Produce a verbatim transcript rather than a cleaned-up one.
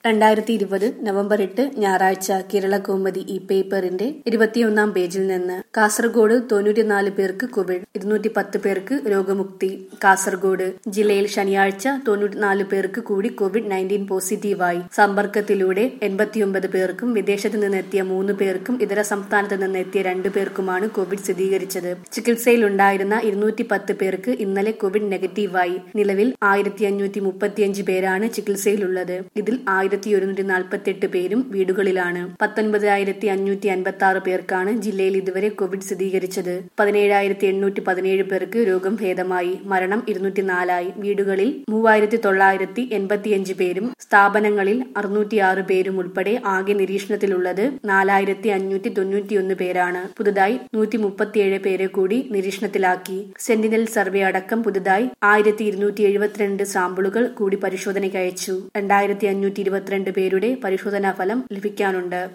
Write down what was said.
രണ്ടായിരത്തി ഇരുപത് നവംബർ എട്ട് ഞായറാഴ്ച കേരളകൗമുദി ഈ പേപ്പറിന്റെ ഇരുപത്തിയൊന്നാം പേജിൽ നിന്ന് കാസർഗോഡ് തൊണ്ണൂറ്റിനാല് പേർക്ക് കോവിഡ്, ഇരുന്നൂറ്റി പത്ത് പേർക്ക് രോഗമുക്തി. കാസർഗോഡ് ജില്ലയിൽ ശനിയാഴ്ച തൊണ്ണൂറ്റിനാല് പേർക്ക് കൂടി കോവിഡ് നയൻറ്റീൻ പോസിറ്റീവായി. സമ്പർക്കത്തിലൂടെ എൺപത്തിയൊമ്പത് പേർക്കും വിദേശത്ത് നിന്നെത്തിയ മൂന്ന് പേർക്കും ഇതര സംസ്ഥാനത്ത് നിന്നെത്തിയ രണ്ടു പേർക്കുമാണ് കോവിഡ് സ്ഥിരീകരിച്ചത്. ചികിത്സയിലുണ്ടായിരുന്ന ഇരുന്നൂറ്റി പത്ത് പേർക്ക് ഇന്നലെ കോവിഡ് നെഗറ്റീവായി. നിലവിൽ ആയിരത്തി അഞ്ഞൂറ്റി മുപ്പത്തിയഞ്ച് പേരാണ് ചികിത്സയിലുള്ളത്. ഇതിൽ ആയിരത്തി ഒരുന്നൂറ്റി നാൽപ്പത്തെട്ട് പേരും വീടുകളിലാണ്. പത്തൊൻപതിനായിരത്തി അഞ്ഞൂറ്റി അൻപത്തി ആറ് പേർക്കാണ് ജില്ലയിൽ ഇതുവരെ കോവിഡ് സ്ഥിരീകരിച്ചത്. പതിനേഴായിരത്തി എണ്ണൂറ്റി പതിനേഴ് പേർക്ക് രോഗം ഭേദമായി. മരണം ഇരുന്നൂറ്റി നാലായി. വീടുകളിൽ മൂവായിരത്തി തൊള്ളായിരത്തി എൺപത്തിയഞ്ച് പേരും സ്ഥാപനങ്ങളിൽ അറുന്നൂറ്റിയാറ് പേരും ഉൾപ്പെടെ ആകെ നിരീക്ഷണത്തിലുള്ളത് നാലായിരത്തി അഞ്ഞൂറ്റി തൊണ്ണൂറ്റിയൊന്ന് പേരാണ്. പുതുതായി നൂറ്റി മുപ്പത്തിയേഴ് പേരെ കൂടി നിരീക്ഷണത്തിലാക്കി. സെന്റിനൽ സർവേ അടക്കം പുതുതായി ആയിരത്തി ഇരുന്നൂറ്റി എഴുപത്തിരണ്ട് സാമ്പിളുകൾ കൂടി പരിശോധനയ്ക്ക് അയച്ചു. രണ്ടായിരത്തി അഞ്ഞൂറ്റി ഇരുപത്തിരണ്ട് പേരുടെ പരിശോധനാ ഫലം ലഭിക്കാനുണ്ട്.